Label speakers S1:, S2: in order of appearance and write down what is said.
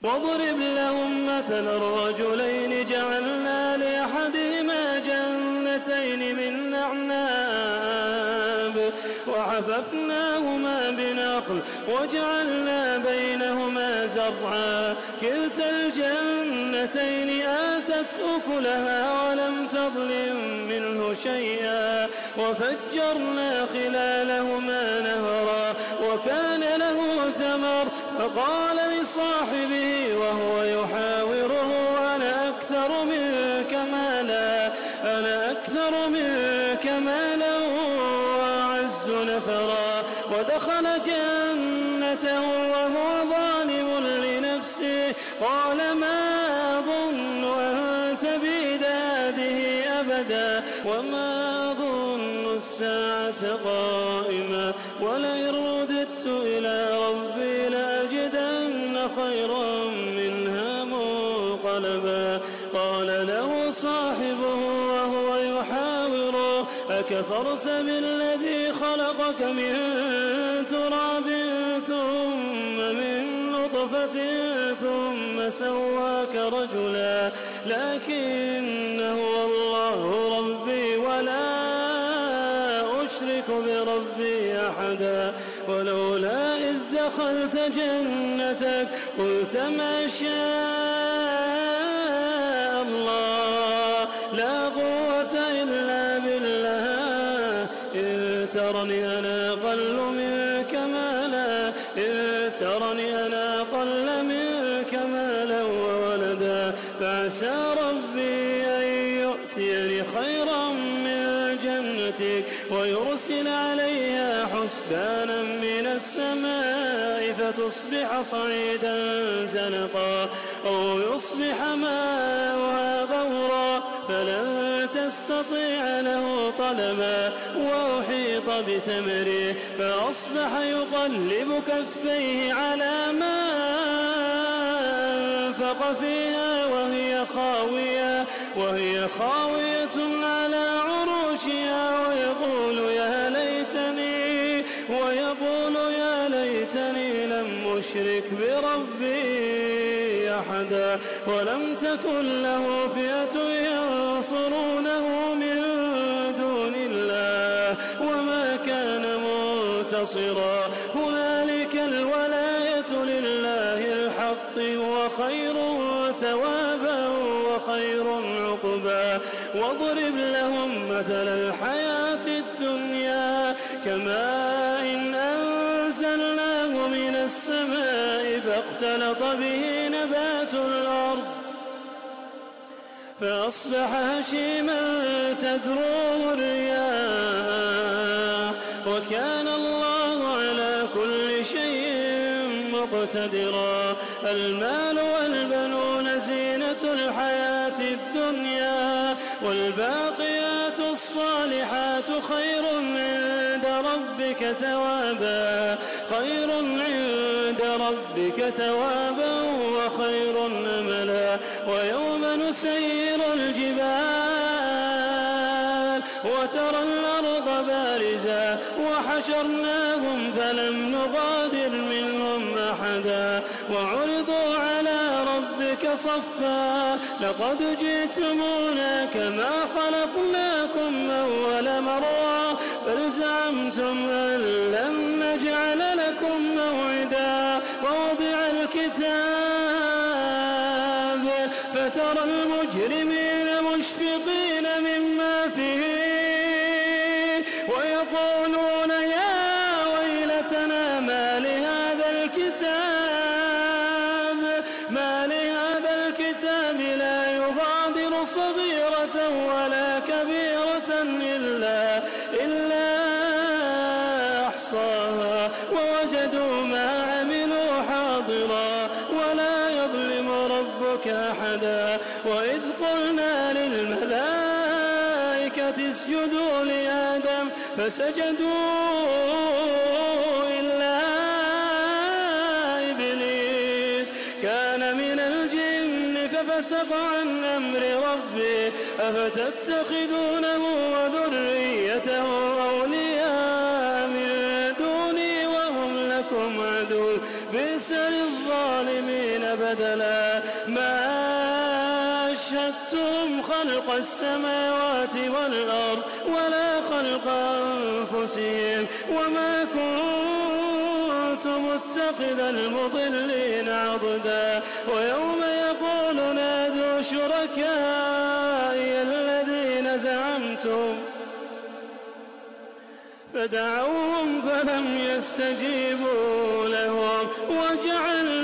S1: واضرب لهم مثلا الرجلين جعلنا لأحدهما جنتين من أعناب وحففناهما بنخل وجعلنا بينهما زرعا كلتا الجنتين آتت أكلها ولم تظلم منه شيئا وفجرنا خلالهما نهرا وكان له ثمر فقال لصاحبه وهو يحاوره أنا أكثر منك مالا وأعز نفرا ودخل جنته وهو ظالم لنفسه قال ما أظن أن تبيد هذه أبدا وما أظن الساعة قائمة ولئن رددت إلى ربي لأجدن خيرا منها منقلبا قال له صاحبه وهو يحاوره أكفرت بالذي خلقك من تراب ثم من نطفة ثم سواك رجلا لكن هو الله ربي ولا أشرك بربي أحدا ولولا إذ دخلت جنتك قلت ما شاء الله لا قوة إلا بالله إن ترني أنا أقل منك مالا وولدا فعسى ربي أن يؤتيني خيرا من جنتك ويرسل عليها حسبانا من السماء فتصبح صعيدا زلقا أو يصبح ماؤها غورا فلن تستطيع له طلبا وأحيط بثمره فأصبح يقلب كفيه على ما أنفق فيها وهي خاوية على عروشها ويقول يا ليتني لم أشرك بربي أحدا ولم تكن له فئة ينصرونه من دون الله وما كان منتصرا هنالك الولاية لله الحق هو خير ثوابا وخير عقبا واضرب لهم مثل الحياة الدنيا كماء أنزلناه من السماء فاختلط به نبات الأرض فأصبح هشيما تذروه الرياح وكان الله على كل شيء مقتدرا المال والبنون زينة الحياة الدنيا والباقيات الصالحات خير عند ربك ثوابا وخير أملا ويوم نسير الجبال وترى الأرض بارزة وحشرناهم فلم نغادر منهم أحدا وعرضوا على ربك صفا لقد جئتمونا كما خلقناكم أول مرة بل زعمتم أن لن نجعل لكم موعدا ووضع الكتاب فترى المجرمين مشفقين مما فيه ويقولون يا ويلتنا ما لهذا الكتاب لا يغادر صغيرة ولا كبيرة إلا أحصاها ووجدوا ما عملوا حاضرا ولا يظلم ربك أحدا وإذ قلنا للملائكة اسجدوا لآدم فسجدوا إلا إبليس كان من الجن ففسق عن أمر ربه أفتتخذونه وذريته أولياء من دوني وهم لكم عدو بئس للظالمين بدلا ما أشهدتهم خلق السماوات والأرض ولا خلق أنفسهم وما كنت متخذ المضلين عضدا ويوم يقول نادوا شركائي الذين زعمتم فدعوهم فلم يستجيبوا لهم وجعلنا